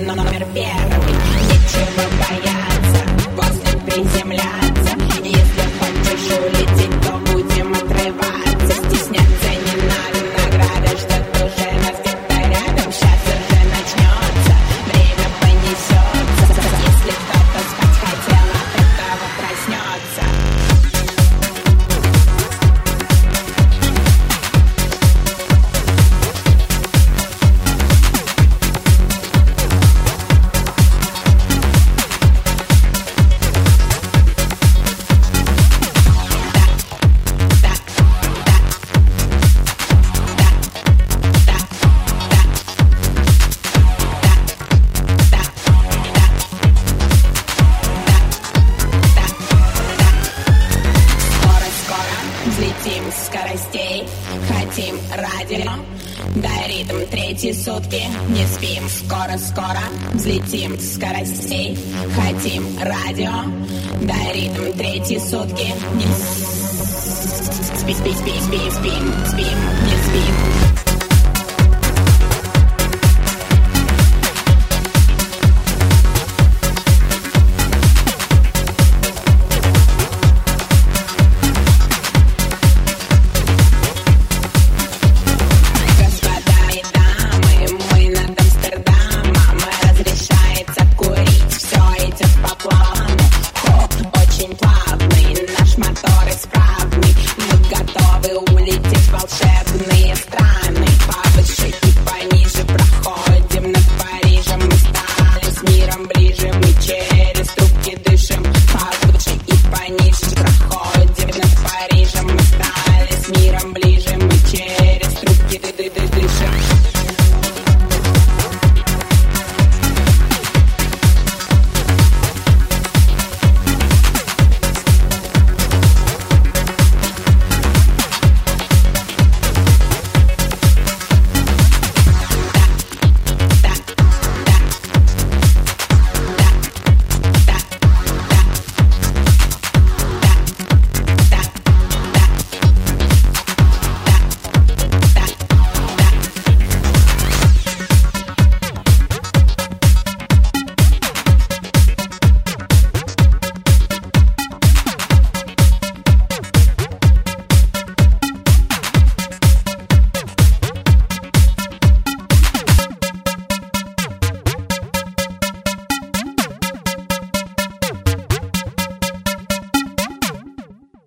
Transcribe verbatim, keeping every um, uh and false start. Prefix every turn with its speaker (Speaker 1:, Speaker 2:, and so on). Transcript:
Speaker 1: номер первый. Нечего бояться, после приземляться. Если хочешь улететь, то будем отрываться. Стесняться не надо, награда ждет уже нас где-то рядом. Сейчас уже начнется, время понесется. Если кто-то спать хотел, от этого проснется. Взлетим с скоростей, хотим радио. Дай ритм третьи сутки, не спим. Скоро-скоро взлетим с скоростей, хотим радио. Дай ритм третьи сутки, не спим, спим, спим, спим, спим, спим, не спим.